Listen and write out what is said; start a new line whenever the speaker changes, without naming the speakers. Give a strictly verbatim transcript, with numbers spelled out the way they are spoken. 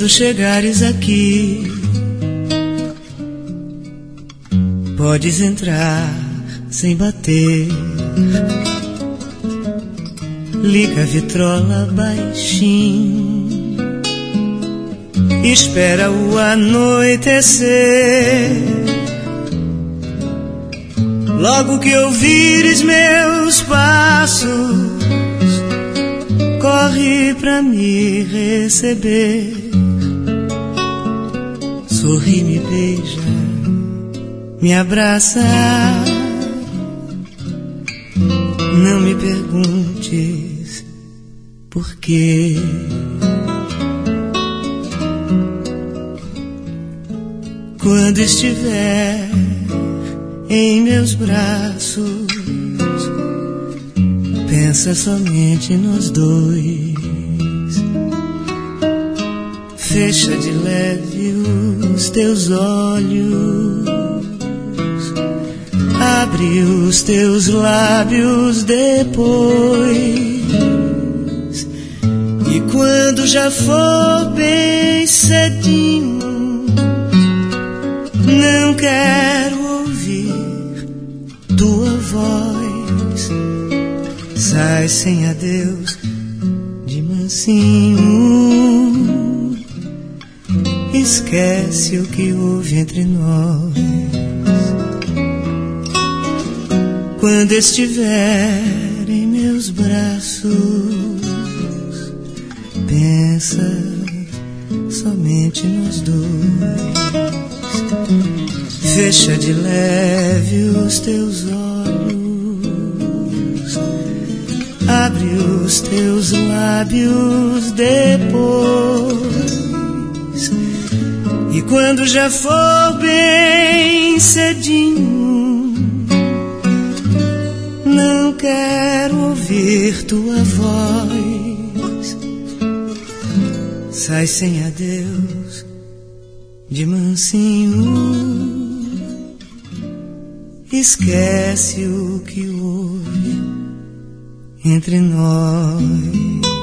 Quando chegares aqui, podes entrar sem bater. Liga a vitrola baixinho, espera o anoitecer. Logo que ouvires meus passos, corre pra me receber. Sorri, me beija, me abraça. Não me perguntes por quê. Quando estiver em meus braços, pensa somente nos dois. Fecha de leve os teus olhos, abre os teus lábios depois. E quando já for bem cedinho, não quero ouvir tua voz. Sai sem adeus de mansinho, esquece o que houve entre nós. Quando estiver em meus braços, pensa somente nos dois. Fecha de leve os teus olhos, abre os teus lábios depois. E quando já for bem cedinho, não quero ouvir tua voz. Sai sem adeus de mansinho, esquece o que houve entre nós.